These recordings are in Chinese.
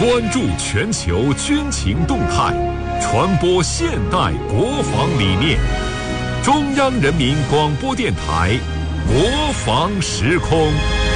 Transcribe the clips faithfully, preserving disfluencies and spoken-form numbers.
关注全球军情动态，传播现代国防理念。中央人民广播电台国防时空。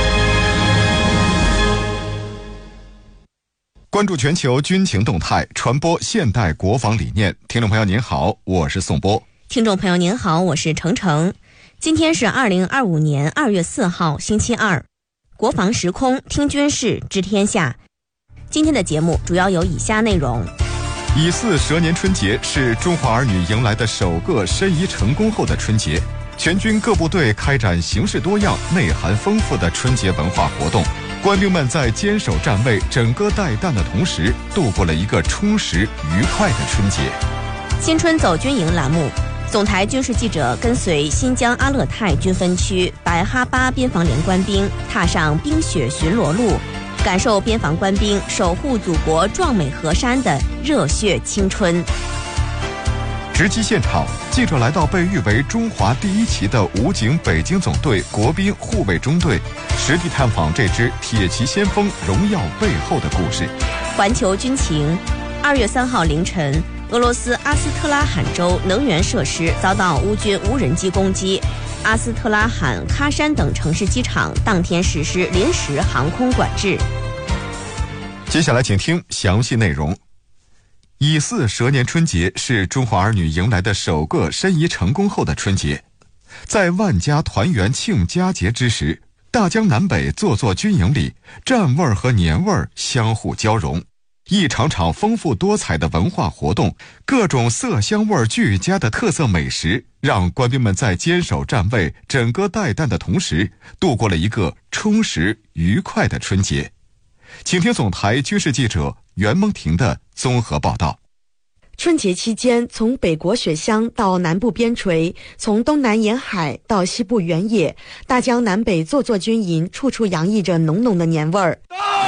关注全球军情动态，传播现代国防理念。听众朋友您好，我是宋波。 听众朋友您好，我是程程。今天是二零二五年二月四号，星期二。国防时空，听军事，知天下。今天的节目主要有以下内容： 乙巳蛇年春节是中华儿女迎来的首个申遗成功后的春节，全军各部队开展形式多样、内涵丰富的春节文化活动。官兵们在坚守站位、枕戈待旦的同时，度过了一个充实愉快的春节。 新春走军营栏目，总台军事记者跟随新疆阿勒泰军分区白哈巴边防连官兵踏上冰雪巡逻路，感受边防官兵守护祖国壮美河山的热血青春。 直击现场，记者来到被誉为中华第一旗的武警北京总队国宾护卫中队，实地探访这支铁骑先锋荣耀背后的故事。 环球军情，二月三号凌晨，俄罗斯阿斯特拉罕州能源设施遭到乌军无人机攻击，阿斯特拉罕、喀山等城市机场当天实施临时航空管制。 接下来请听详细内容。乙巳蛇年春节是中华儿女迎来的首个申遗成功后的春节，在万家团圆庆佳节之时，大江南北座座军营里，战味儿和年味儿相互交融，一场场丰富多彩的文化活动，各种色香味俱佳的特色美食，让官兵们在坚守站位、枕戈待旦的同时，度过了一个充实愉快的春节。请听总台军事记者袁梦婷的综合报道。 春节期间，从北国雪乡到南部边陲，从东南沿海到西部原野，大江南北座座军营，处处洋溢着浓浓的年味儿。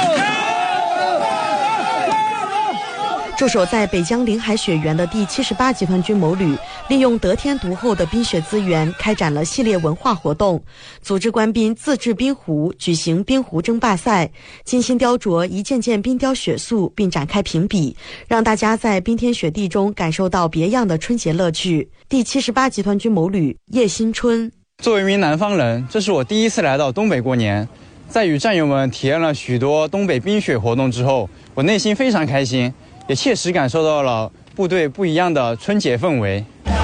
驻守在北疆临海雪原的第七十八集团军某旅，利用得天独厚的冰雪资源，开展了系列文化活动，组织官兵自制冰壶，举行冰壶争霸赛，精心雕琢一件件冰雕雪塑，并展开评比，让大家在冰天雪地中感受到别样的春节乐趣。第七十八集团军某旅叶新春： 作为一名南方人，这是我第一次来到东北过年，在与战友们体验了许多东北冰雪活动之后，我内心非常开心，也切实感受到了部队不一样的春节氛围。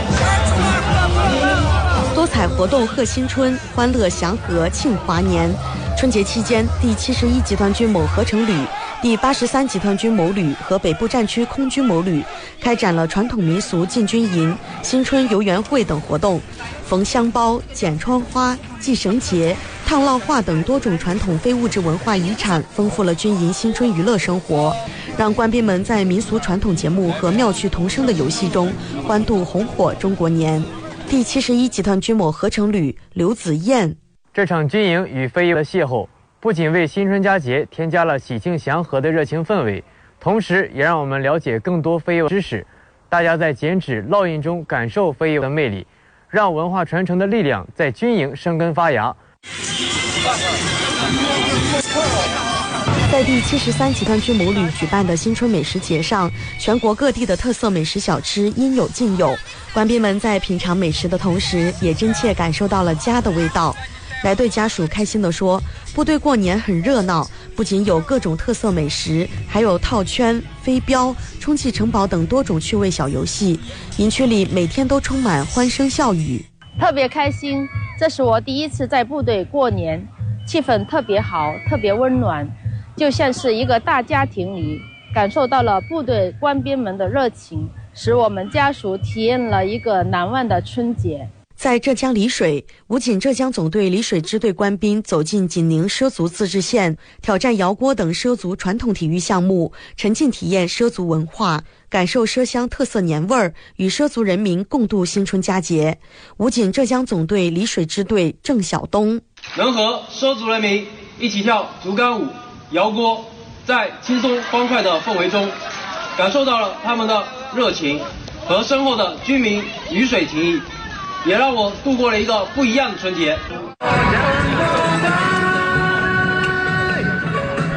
多彩活动贺新春，欢乐祥和庆华年。春节期间，第七十一集团军某合成旅、第八十三集团军某旅和北部战区空军某旅开展了传统民俗进军营、新春游园会等活动，缝香包、剪窗花、系绳结、烫烙画等多种传统非物质文化遗产，丰富了军营新春娱乐生活，让官兵们在民俗传统节目和妙趣童声的游戏中欢度红火中国年。第七十一集团军某合成旅刘子燕： 这场军营与飞友的邂逅，不仅为新春佳节添加了喜庆祥和的热情氛围，同时也让我们了解更多飞友知识。大家在剪纸烙印中感受飞友的魅力，让文化传承的力量在军营生根发芽。 在第七十三集团军某旅举办的新春美食节上，全国各地的特色美食小吃应有尽有，官兵们在品尝美食的同时，也真切感受到了家的味道。来队家属开心地说，部队过年很热闹，不仅有各种特色美食，还有套圈、飞镖、充气城堡等多种趣味小游戏，营区里每天都充满欢声笑语。 特别开心，这是我第一次在部队过年，气氛特别好，特别温暖，就像是一个大家庭里，感受到了部队官兵们的热情，使我们家属体验了一个难忘的春节。 在浙江丽水，武警浙江总队丽水支队官兵走进紧宁畲族自治县，挑战摇锅等畲族传统体育项目，沉浸体验畲族文化，感受畲乡特色年味儿，与畲族人民共度新春佳节。武警浙江总队丽水支队郑晓东： 能和畲族人民一起跳竹竿舞、摇锅，在轻松欢快的氛围中，感受到了他们的热情和深厚的军民鱼水情谊，也让我度过了一个不一样的春节。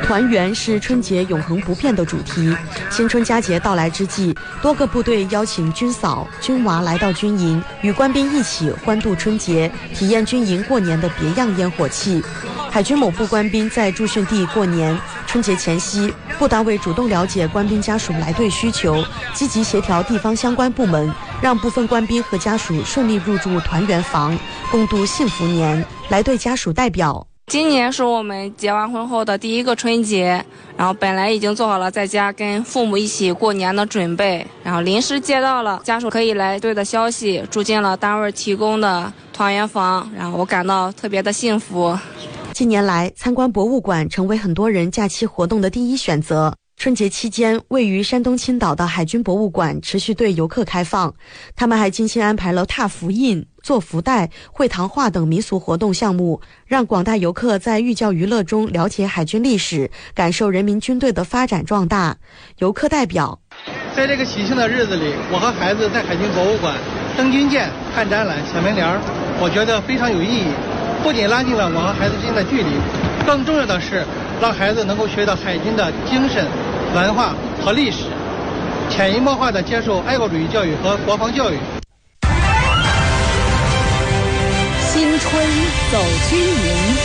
团圆是春节永恒不变的主题。新春佳节到来之际，多个部队邀请军嫂、军娃来到军营，与官兵一起欢度春节，体验军营过年的别样烟火气。海军某部官兵在驻训地过年，春节前夕，部单位主动了解官兵家属来队需求，积极协调地方相关部门，让部分官兵和家属顺利入住团圆房，共度幸福年。来队家属代表： 今年是我们结完婚后的第一个春节，然后本来已经做好了在家跟父母一起过年的准备，然后临时接到了家属可以来队的消息，住进了单位提供的团圆房，然后我感到特别的幸福。 近年来，参观博物馆成为很多人假期活动的第一选择。春节期间，位于山东青岛的海军博物馆持续对游客开放，他们还精心安排了踏福印、做福袋、绘糖画等民俗活动项目，让广大游客在寓教于乐中了解海军历史，感受人民军队的发展壮大。游客代表： 在这个喜庆的日子里，我和孩子在海军博物馆登军舰、看展览、小门帘，我觉得非常有意义。不仅拉近了我和孩子之间的距离，更重要的是让孩子能够学到海军的精神、文化和历史，潜移默化地接受爱国主义教育和国防教育。 新春走军营。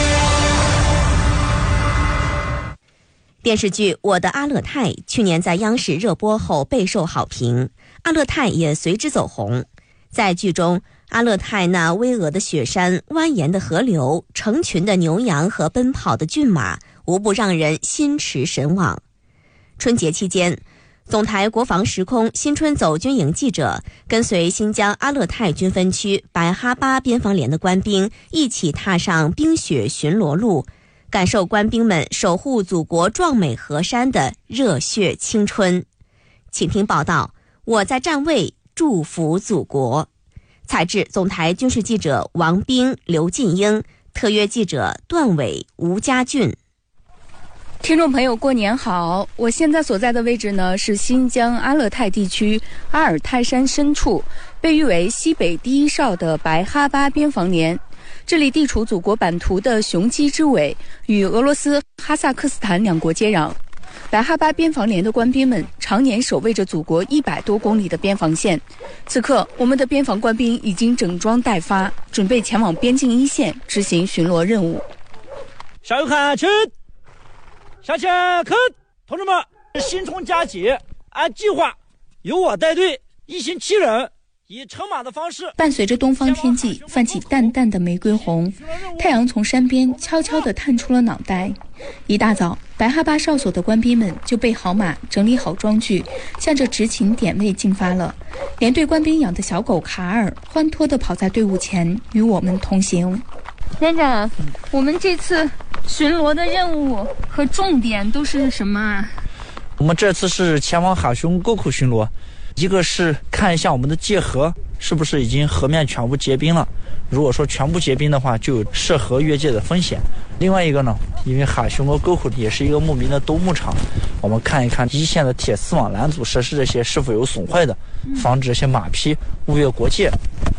电视剧《我的阿勒泰》去年在央视热播后备受好评，阿勒泰也随之走红。在剧中，阿勒泰那巍峨的雪山、蜿蜒的河流、成群的牛羊和奔跑的骏马，无不让人心驰神往。春节期间，总台国防时空新春走军营记者跟随新疆阿勒泰军分区白哈巴边防连的官兵一起踏上冰雪巡逻路，感受官兵们守护祖国壮美河山的热血青春。请听报道，我在站位祝福祖国。采制总台军事记者王冰、刘进英，特约记者段伟、吴家俊。 听众朋友，过年好！我现在所在的位置呢是新疆阿勒泰地区阿尔泰山深处，被誉为西北第一哨的白哈巴边防连。这里地处祖国版图的雄鸡之尾，与俄罗斯、哈萨克斯坦两国接壤。白哈巴边防连的官兵们常年守卫着祖国一百多公里的边防线。此刻，我们的边防官兵已经整装待发，准备前往边境一线执行巡逻任务。 向右看齐，向前看，同志们，新春佳节，按计划由我带队，一行七人，以乘马的方式。 伴随着东方天际泛起淡淡的玫瑰红，太阳从山边悄悄地探出了脑袋。一大早，白哈巴哨所的官兵们就备好马，整理好装具，向着执勤点位进发了。连队官兵养的小狗卡尔欢脱地跑在队伍前，与我们同行。 连长，我们这次巡逻的任务和重点都是什么啊？ 我们这次是前往哈雄沟口巡逻，一个是看一下我们的界河是不是已经河面全部结冰了，如果说全部结冰的话，就有涉河越界的风险。另外一个呢，因为哈雄和沟口也是一个牧民的冬牧场，我们看一看一线的铁丝网拦阻设施这些是否有损坏的，防止这些马匹误越国界。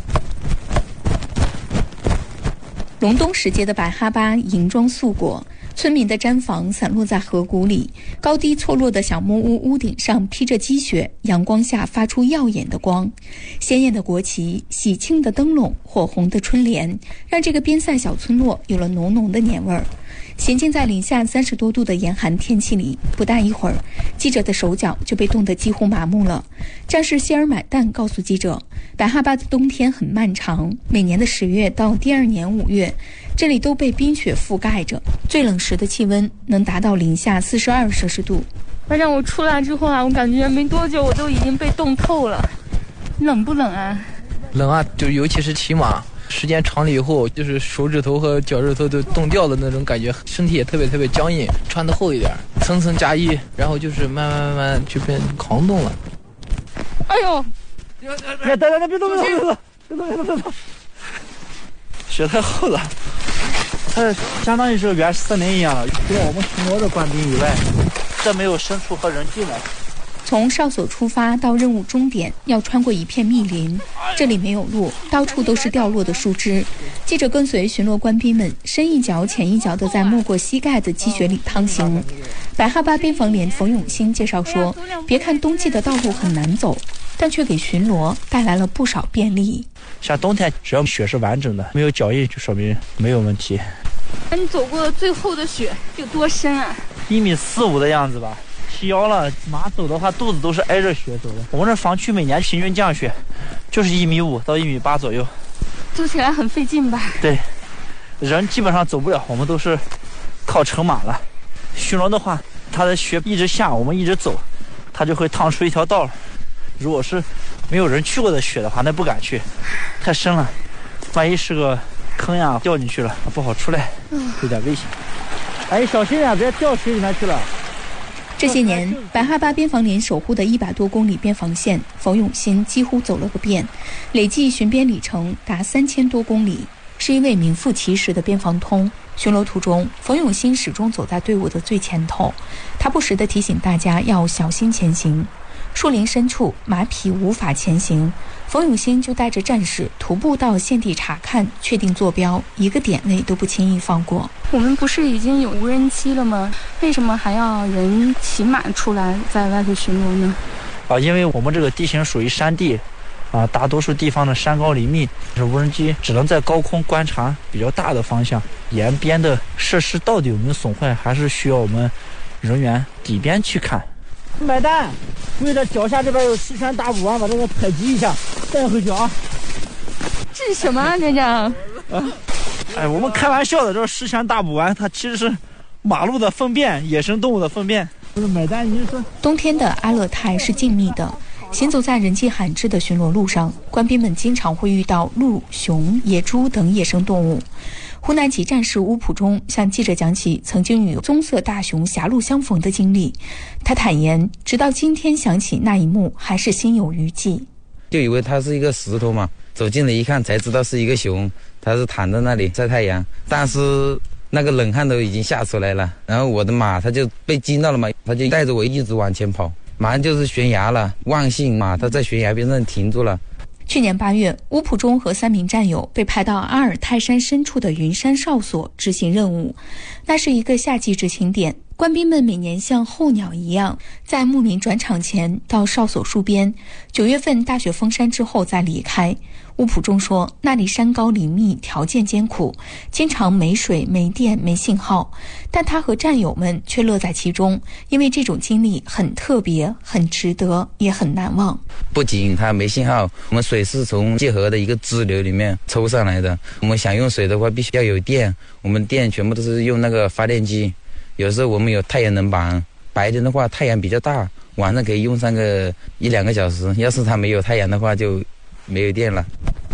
隆冬时节的白哈巴银装素裹，村民的毡房散落在河谷里，高低错落的小木屋屋顶上披着积雪，阳光下发出耀眼的光。鲜艳的国旗、喜庆的灯笼、火红的春联，让这个边塞小村落有了浓浓的年味儿。行进在零下三十多度的严寒天气里，不大一会儿，记者的手脚就被冻得几乎麻木了。战士谢尔买旦告诉记者，白哈巴的冬天很漫长，每年的十月到第二年五月，这里都被冰雪覆盖着，最冷时的气温能达到零下四十二摄氏度。 反正我出来之后啊，我感觉没多久我都已经被冻透了。冷不冷啊？ 冷啊，就尤其是骑马，时间长了以后，就是手指头和脚趾头都冻掉的那种感觉，身体也特别特别僵硬，穿得厚一点，层层加衣，然后就是慢慢慢慢就变扛冻了。 哎呦！ 别等等，别动，别动，别动，别动，别动，别动！雪太厚了，它相当于是原始森林一样了。除了我们巡逻的官兵以外，这没有牲畜和人进来。 从哨所出发到任务终点要穿过一片密林，这里没有路，到处都是掉落的树枝。记者跟随巡逻官兵们深一脚浅一脚地在没过膝盖的积雪里趟行。白哈巴边防连冯永新介绍说，别看冬季的道路很难走，但却给巡逻带来了不少便利。 像冬天只要雪是完整的，没有脚印就说明没有问题。 你走过最后的雪有多深啊？ 一米四五的样子吧。提腰了，马走的话肚子都是挨着雪走的。我们这防区每年平均降雪就是一米五到一米八左右， 走起来很费劲吧？ 对，人基本上走不了，我们都是靠乘马了。巡逻的话，它的雪一直下，我们一直走，它就会趟出一条道。如果是没有人去过的雪的话，那不敢去，太深了，万一是个坑呀，掉进去了不好出来，有点危险。哎，小心点，别掉水里面去了。 这些年，白哈巴边防连守护的一百多公里边防线，冯永新几乎走了个遍，累计巡边里程达三千多公里，是一位名副其实的边防通。巡逻途中，冯永新始终走在队伍的最前头，他不时地提醒大家要小心前行。树林深处，马匹无法前行，冯永新就带着战士徒步到现地查看，确定坐标，一个点位都不轻易放过。 我们不是已经有无人机了吗？为什么还要人骑马出来在外头巡逻呢？ 啊，因为我们这个地形属于山地，啊，大多数地方的山高林密，这无人机只能在高空观察比较大的方向，沿边的设施到底有没有损坏，还是需要我们人员底边去看。买单，注意这脚下这边有十全大补丸，把这个采集一下，带回去啊。 这是什么啊，连长？ 啊，哎，我们开玩笑的，这十全大补丸，它其实是马路的粪便，野生动物的粪便。不是买单，你是说？ 冬天的阿勒泰是静谧的，行走在人迹罕至的巡逻路上，官兵们经常会遇到鹿、熊、野猪等野生动物。湖南籍战士乌普忠向记者讲起曾经与棕色大熊狭路相逢的经历。他坦言，直到今天想起那一幕，还是心有余悸。 就以为它是一个石头嘛，走近了一看才知道是一个熊，它是躺在那里晒太阳，但是那个冷汗都已经吓出来了。然后我的马它就被惊到了嘛，它就带着我一直往前跑，马上就是悬崖了。万幸马它在悬崖边上停住了。 去年八月，乌普忠和三名战友被派到阿尔泰山深处的云山哨所执行任务。那是一个夏季执勤点，官兵们每年像候鸟一样，在牧民转场前到哨所戍边，九月份大雪封山之后再离开。乌普忠说，那里山高林密，条件艰苦，经常没水、没电、没信号，但他和战友们却乐在其中，因为这种经历很特别、很值得，也很难忘。 不仅它没信号，我们水是从界河的一个支流里面抽上来的，我们想用水的话必须要有电，我们电全部都是用那个发电机。有时候我们有太阳能板，白天的话太阳比较大，晚上可以用上个一两个小时，要是它没有太阳的话就没有电了。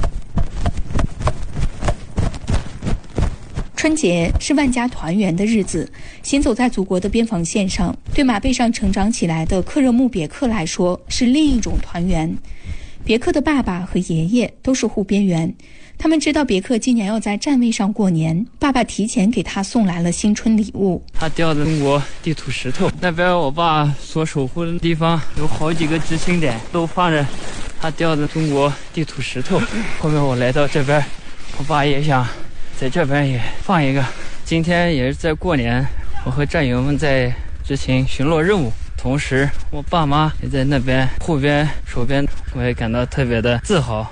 春节是万家团圆的日子，行走在祖国的边防线上，对马背上成长起来的克热木别克来说是另一种团圆。别克的爸爸和爷爷都是护边员，他们知道别克今年要在站位上过年，爸爸提前给他送来了新春礼物。 他掉的中国地图石头，那边我爸所守护的地方有好几个执勤点，都放着他掉的中国地图石头。后面我来到这边，我爸也想在这边也放一个。今天也是在过年，我和战友们在执行巡逻任务，同时我爸妈也在那边护边守边，我也感到特别的自豪。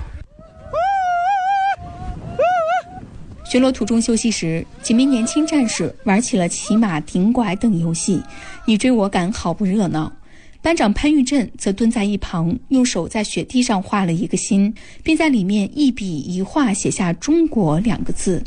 巡逻途中休息时，几名年轻战士玩起了骑马、顶拐等游戏，你追我赶，好不热闹。班长潘玉振则蹲在一旁，用手在雪地上画了一个心，并在里面一笔一画写下中国两个字。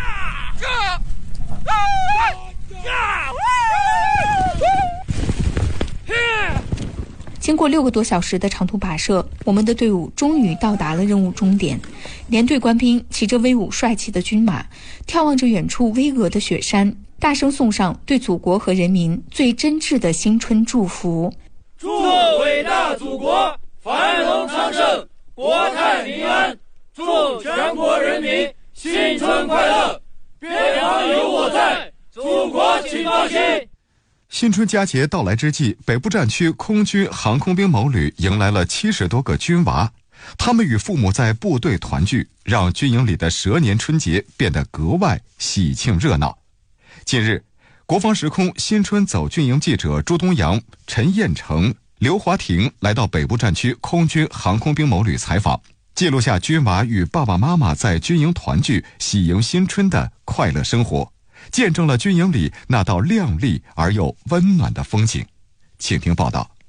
经过六个多小时的长途跋涉，我们的队伍终于到达了任务终点。连队官兵骑着威武帅气的军马，眺望着远处巍峨的雪山，大声送上对祖国和人民最真挚的新春祝福。 祝伟大祖国繁荣昌盛，国泰民安，祝全国人民新春快乐！边防有我在，祖国请放心。 新春佳节到来之际，北部战区空军航空兵某旅迎来了七十多个军娃，他们与父母在部队团聚，让军营里的蛇年春节变得格外喜庆热闹。近日，国防时空新春走军营记者朱东阳、陈彦成、刘华婷来到北部战区空军航空兵某旅采访，记录下军娃与爸爸妈妈在军营团聚、喜迎新春的快乐生活，见证了军营里那道亮丽而又温暖的风景。请听报道。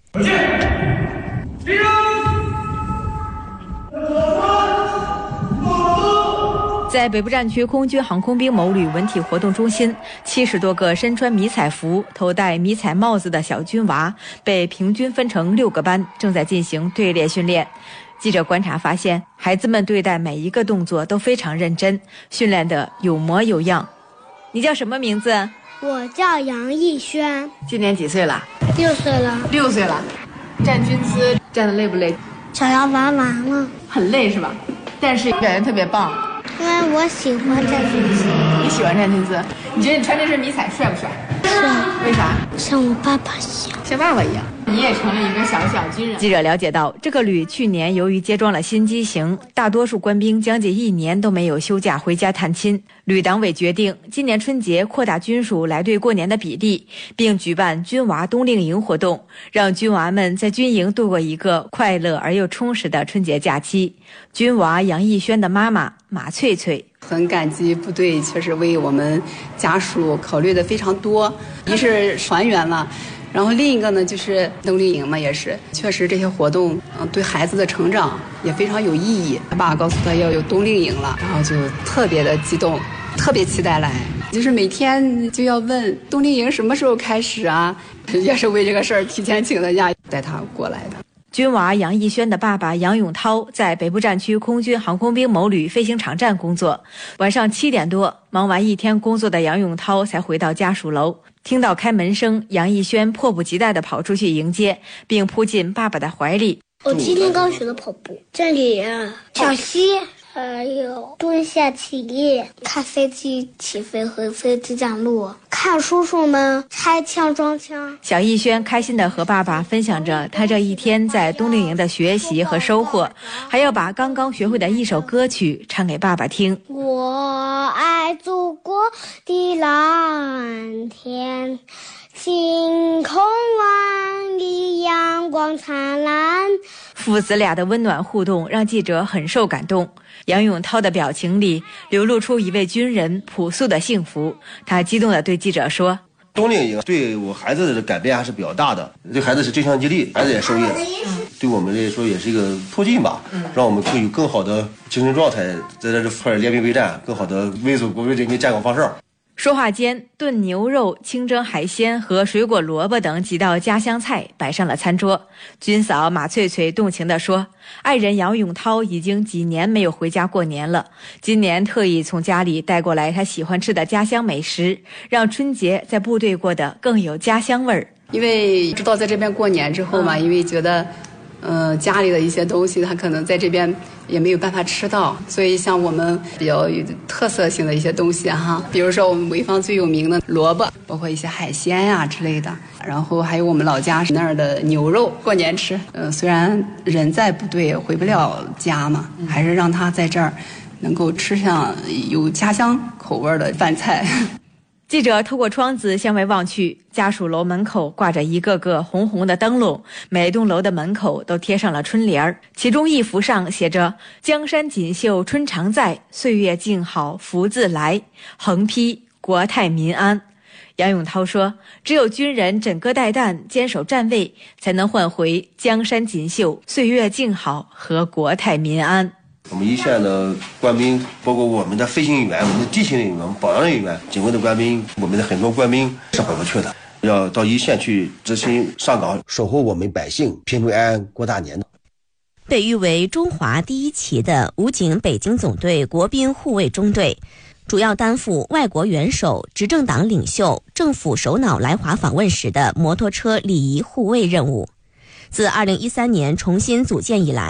在北部战区空军航空兵某旅文体活动中心，七十多个身穿迷彩服、头戴迷彩帽子的小军娃被平均分成六个班，正在进行队列训练。记者观察发现，孩子们对待每一个动作都非常认真，训练得有模有样。你叫什么名字？ 我叫杨艺轩。 今年几岁了？ 六岁了。 六岁了。站军姿站得累不累？ 想要玩完了。 很累是吧？但是表现特别棒。 因为我喜欢站军姿。 你喜欢站军姿？你觉得你穿这身迷彩帅不帅？ 帅。 为啥？ 像我爸爸一样。 像爸爸一样。你也成了一个小小军人。记者了解到，这个旅去年由于接装了新机型，大多数官兵将近一年都没有休假回家探亲。旅党委决定，今年春节扩大军属来队过年的比例，并举办军娃冬令营活动，让军娃们在军营度过一个快乐而又充实的春节假期。军娃杨艺轩的妈妈马翠翠。 很感激部队确实为我们家属考虑的非常多，一是团圆了，然后另一个呢就是冬令营嘛，也是确实这些活动嗯对孩子的成长也非常有意义。他爸告诉他要有冬令营了，然后就特别的激动，特别期待来，就是每天就要问冬令营什么时候开始啊，也是为这个事儿提前请的假带他过来的。 军娃杨艺轩的爸爸杨永涛在北部战区空军航空兵某旅飞行场站工作，晚上七点多，忙完一天工作的杨永涛才回到家属楼。听到开门声，杨艺轩迫不及待地跑出去迎接，并扑进爸爸的怀里。 我今天刚学的跑步，这里啊，小溪，还有蹲下起立，看飞机起飞和飞机降落，看叔叔们拆枪装枪。 小艺轩开心地和爸爸分享着他这一天在冬令营的学习和收获，还要把刚刚学会的一首歌曲唱给爸爸听。 我爱祖国的蓝天，星空万里，阳光灿烂。 父子俩的温暖互动让记者很受感动。杨永涛的表情里流露出一位军人朴素的幸福，他激动地对记者说： 冬令营对我孩子的改变还是比较大的，对孩子是正向激励，孩子也受益了，对我们来说也是一个促进吧，让我们更有更好的精神状态，在这块练兵备战，更好的为祖国为人民站岗放哨。 说话间，炖牛肉、清蒸海鲜和水果萝卜等几道家乡菜摆上了餐桌。军嫂马翠翠动情地说：爱人杨永涛已经几年没有回家过年了，今年特意从家里带过来他喜欢吃的家乡美食，让春节在部队过得更有家乡味儿。 因为知道在这边过年之后嘛，因为觉得呃，家里的一些东西他可能在这边也没有办法吃到，所以像我们比较有特色性的一些东西哈，比如说我们潍坊最有名的萝卜，包括一些海鲜呀、啊、之类的，然后还有我们老家那儿的牛肉，过年吃。呃，虽然人在部队回不了家嘛，还是让他在这儿能够吃上有家乡口味的饭菜。 记者透过窗子向外望去，家属楼门口挂着一个个红红的灯笼，每栋楼的门口都贴上了春联儿，其中一幅上写着江山锦绣春常在，岁月静好福自来，横批国泰民安。杨永涛说，只有军人枕戈待旦，坚守站位，才能换回江山锦绣、岁月静好和国泰民安。 我们一线的官兵，包括我们的飞行员、我们的地勤人员、保安人员、警卫的官兵，我们的很多官兵是回不去的，要到一线去执行上岗，守护我们百姓平平安安过大年的。 被誉为中华第一旗的武警北京总队国宾护卫中队，主要担负外国元首、执政党领袖、政府首脑来华访问时的摩托车礼仪护卫任务。自二零一三年重新组建以来，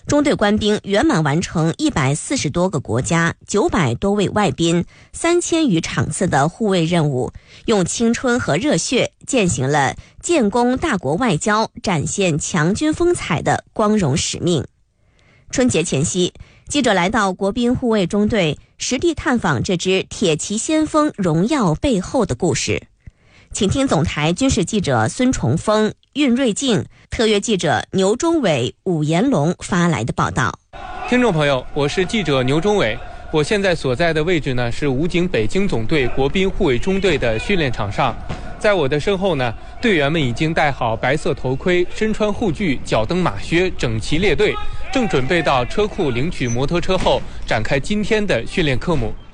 中队官兵圆满完成一百四十多个国家、九百多位外宾、三千余场次的护卫任务，用青春和热血践行了建功大国外交、展现强军风采的光荣使命。春节前夕，记者来到国宾护卫中队，实地探访这支铁骑先锋荣耀背后的故事。请听总台军事记者孙崇峰、运瑞静，特约记者牛忠伟、武延龙发来的报道。 听众朋友，我是记者牛忠伟，我现在所在的位置呢是武警北京总队国宾护卫中队的训练场上。在我的身后呢，队员们已经戴好白色头盔，身穿护具，脚蹬马靴，整齐列队，正准备到车库领取摩托车后，展开今天的训练科目。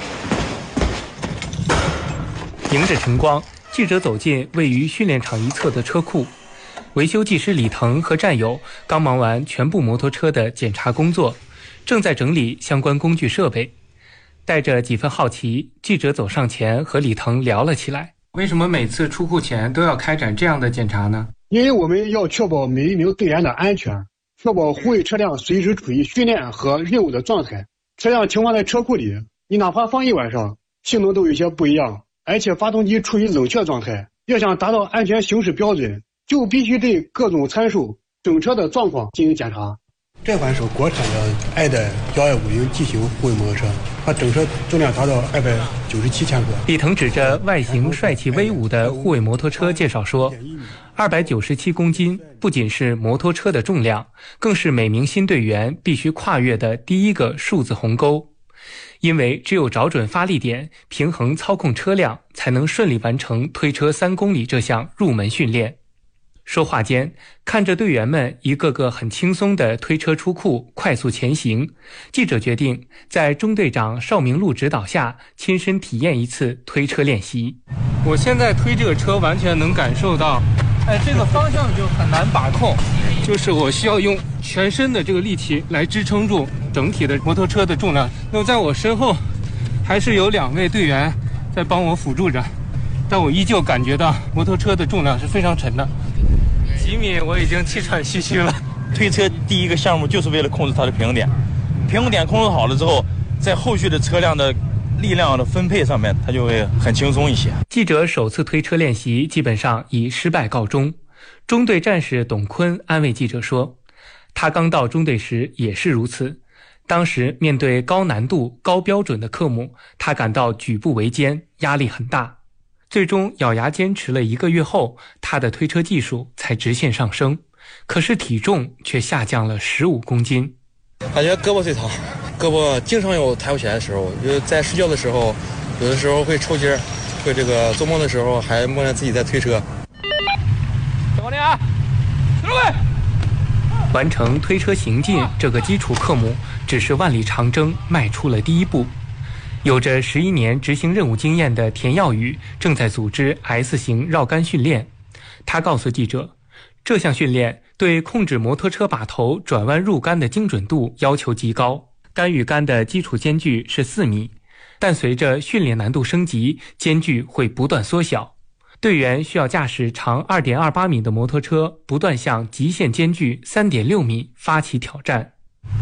迎着晨光，记者走进位于训练场一侧的车库，维修技师李腾和战友刚忙完全部摩托车的检查工作，正在整理相关工具设备。带着几分好奇，记者走上前和李腾聊了起来。为什么每次出库前都要开展这样的检查呢？ 因为我们要确保每一名队员的安全，确保护卫车辆随时处于训练和任务的状态。车辆停放在车库里，你哪怕放一晚上，性能都有些不一样，而且发动机处于冷却状态。要想达到安全行驶标准，就必须对各种参数、整车的状况进行检查。这款是国产的爱戴一二五零 G 型护卫摩托车，它整车重量达到二百九十七千克。 李腾指着外形帅气威武的护卫摩托车介绍说，二百九十七公斤不仅是摩托车的重量，更是每名新队员必须跨越的第一个数字鸿沟。因为只有找准发力点，平衡操控车辆，才能顺利完成推车三公里这项入门训练。说话间，看着队员们一个个很轻松地推车出库，快速前行，记者决定在中队长邵明路指导下，亲身体验一次推车练习。我现在推这个车，完全能感受到，哎，这个方向就很难把控，就是我需要用全身的这个力气来支撑住整体的摩托车的重量。那么在我身后，还是有两位队员在帮我辅助着，但我依旧感觉到摩托车的重量是非常沉的。几米我已经气喘吁吁了。 推车第一个项目就是为了控制它的平衡点，平衡点控制好了之后，在后续的车辆的力量的分配上面，它就会很轻松一些。 记者首次推车练习基本上以失败告终。中队战士董坤安慰记者说，他刚到中队时也是如此，当时面对高难度高标准的科目，他感到举步维艰，压力很大。最终咬牙坚持了一个月后，他的推车技术才直线上升，可是体重却下降了十五公斤。 感觉胳膊最疼，胳膊经常有抬不起来的时候，就是在睡觉的时候，有的时候会抽筋，会这个做梦的时候还梦见自己在推车。 往里啊，各位！完成推车行进这个基础科目，只是万里长征迈出了第一步。有着十一年执行任务经验的田耀宇正在组织 S 型绕杆训练。他告诉记者，这项训练对控制摩托车把头转弯入杆的精准度要求极高。杆与杆的基础间距是四米，但随着训练难度升级，间距会不断缩小。队员需要驾驶长 二点二八米的摩托车，不断向极限间距 三点六米发起挑战。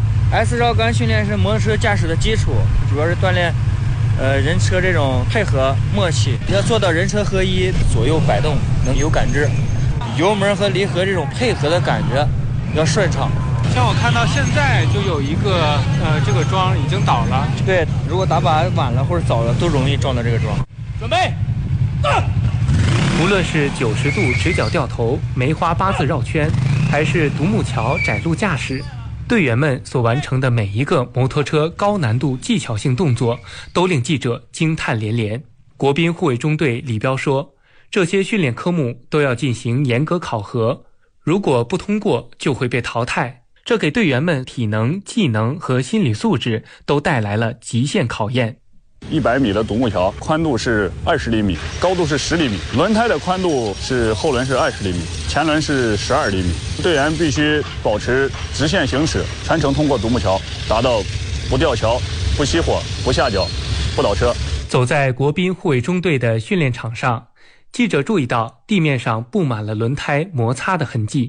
S 绕杆训练是摩托车驾驶的基础，主要是锻炼呃人车这种配合默契，要做到人车合一，左右摆动能有感知，油门和离合这种配合的感觉要顺畅。 像我看到现在就有一个呃这个桩已经倒了， 对，如果打靶晚了或者早了都容易撞到这个桩。 准备啊！无论是九十度直角掉头、梅花八字绕圈，还是独木桥窄路驾驶，队员们所完成的每一个摩托车高难度技巧性动作，都令记者惊叹连连。国宾护卫中队李彪说，这些训练科目都要进行严格考核，如果不通过就会被淘汰，这给队员们体能、技能和心理素质都带来了极限考验。 一百米的独木桥，宽度是二十厘米，高度是十厘米，轮胎的宽度是后轮是二十厘米，前轮是十二厘米。队员必须保持直线行驶，全程通过独木桥，达到不掉桥、不熄火、不下脚、不倒车。 走在国宾护卫中队的训练场上，记者注意到地面上布满了轮胎摩擦的痕迹。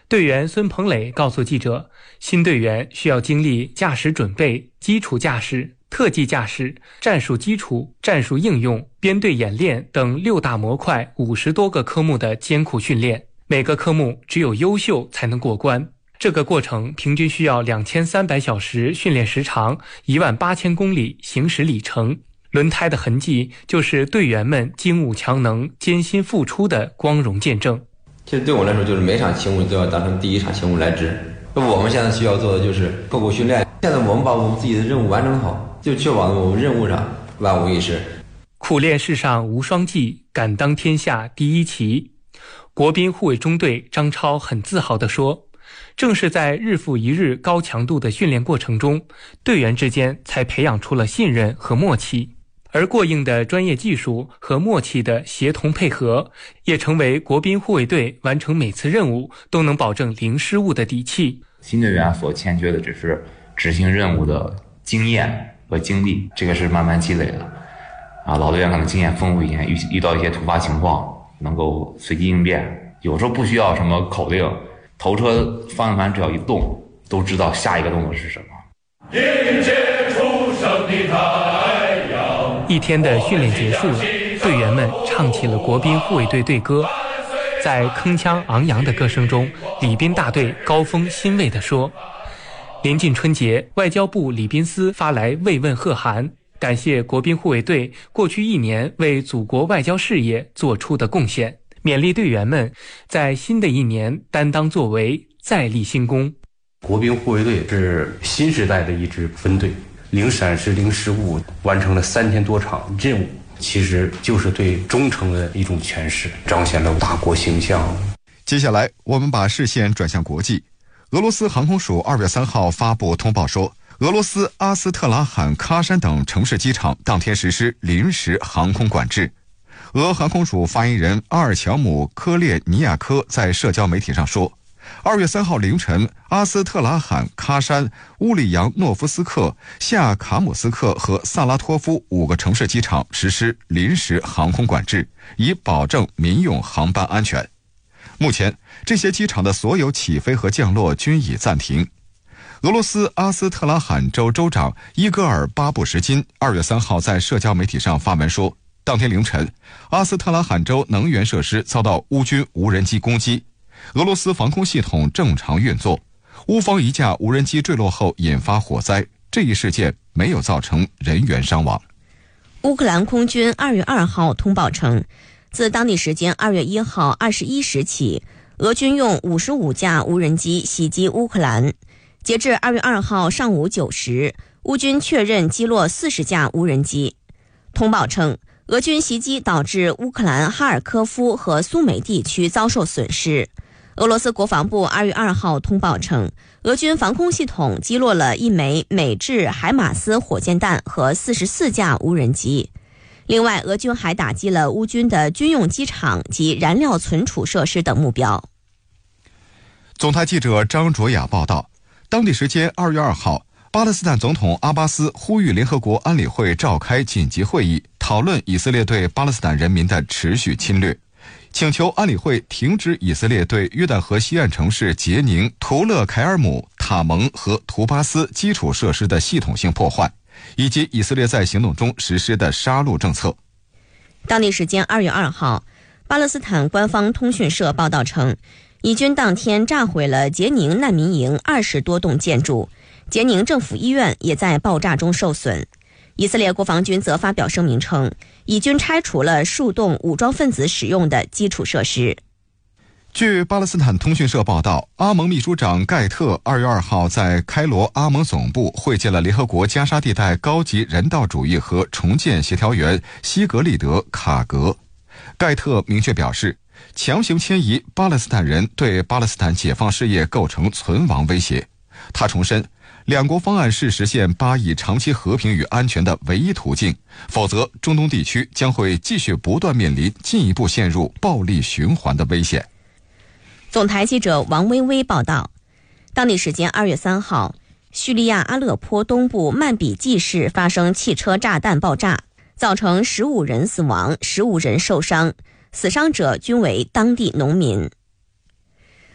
队员孙鹏磊告诉记者，新队员需要经历驾驶准备、基础驾驶、特技驾驶、战术基础、战术应用、编队演练等六大模块五十多个科目的艰苦训练，每个科目只有优秀才能过关。这个过程平均需要两千三百小时训练时长，一万八千公里行驶里程。轮胎的痕迹就是队员们精武强能、艰辛付出的光荣见证。 其实对我来说，就是每场勤务都要当成第一场勤务来值。我们现在需要做的就是刻苦训练。现在我们把我们自己的任务完成好，就确保我们任务上万无一失。 苦练世上无双技，敢当天下第一旗。国宾护卫中队张超很自豪地说，正是在日复一日高强度的训练过程中，队员之间才培养出了信任和默契。而过硬的专业技术和默契的协同配合，也成为国宾护卫队完成每次任务都能保证零失误的底气。 新队员所欠缺的只是执行任务的经验和经历，这个是慢慢积累的。啊，老队员可能经验丰富一点，遇遇到一些突发情况能够随机应变，有时候不需要什么口令，头车方向盘只要一动，都知道下一个动作是什么。 迎接初升的太阳。 一天的训练结束了，队员们唱起了国宾护卫队队歌。在铿锵昂扬的歌声中，礼宾大队高峰欣慰地说，临近春节，外交部礼宾司发来慰问贺函，感谢国宾护卫队过去一年为祖国外交事业做出的贡献，勉励队员们在新的一年担当作为，再立新功。 国宾护卫队是新时代的一支分队，零闪失零失误，完成了三天多场任务，其实就是对忠诚的一种诠释，彰显了大国形象。 接下来我们把视线转向国际。俄罗斯航空署二月三号发布通报说，俄罗斯阿斯特拉罕、喀山等城市机场当天实施临时航空管制。俄航空署发言人阿尔乔姆·科列尼亚科在社交媒体上说，二月三号凌晨，阿斯特拉罕、喀山、乌里扬诺夫斯克、夏卡姆斯克和萨拉托夫五个城市机场实施临时航空管制，以保证民用航班安全。目前，这些机场的所有起飞和降落均已暂停。俄罗斯阿斯特拉罕州州长伊戈尔·巴布什金二月三号在社交媒体上发文说，当天凌晨，阿斯特拉罕州能源设施遭到乌军无人机攻击，俄罗斯防空系统正常运作，乌方一架无人机坠落后引发火灾，这一事件没有造成人员伤亡。 乌克兰空军二月二号通报称，自当地时间二月一号二十一时起，俄军用五十五架无人机袭击乌克兰。截至二月二号上午九时，乌军确认击落四十架无人机。通报称，俄军袭击导致乌克兰哈尔科夫和苏美地区遭受损失。俄罗斯国防部二月二号通报称，俄军防空系统击落了一枚美制海马斯火箭弹和四十四架无人机。另外，俄军还打击了乌军的军用机场及燃料存储设施等目标。 总台记者张卓雅报道，当地时间二月二号，巴勒斯坦总统阿巴斯呼吁联合国安理会召开紧急会议，讨论以色列对巴勒斯坦人民的持续侵略，请求安理会停止以色列对约旦河西岸城市杰宁、图勒凯尔姆、塔蒙和图巴斯基础设施的系统性破坏，以及以色列在行动中实施的杀戮政策。 当地时间二月二号，巴勒斯坦官方通讯社报道称，以军当天炸毁了杰宁难民营二十多栋建筑，杰宁政府医院也在爆炸中受损。以色列国防军则发表声明称，以军拆除了数栋武装分子使用的基础设施。 据巴勒斯坦通讯社报道，阿盟秘书长盖特二月二号在开罗阿盟总部会见了联合国加沙地带高级人道主义和重建协调员西格利德·卡格。盖特明确表示，强行迁移巴勒斯坦人对巴勒斯坦解放事业构成存亡威胁。他重申，两国方案是实现巴以长期和平与安全的唯一途径，否则中东地区将会继续不断面临进一步陷入暴力循环的危险。 总台记者王薇薇报道，当地时间二月三号，叙利亚阿勒颇东部曼比季市发生汽车炸弹爆炸，造成十五人死亡，十五人受伤，死伤者均为当地农民。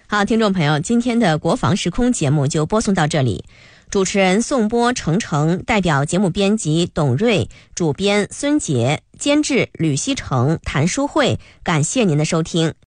好，听众朋友，今天的国防时空节目就播送到这里。主持人宋波、程程，代表节目编辑董瑞，主编孙杰，监制吕希成、谭淑慧，感谢您的收听。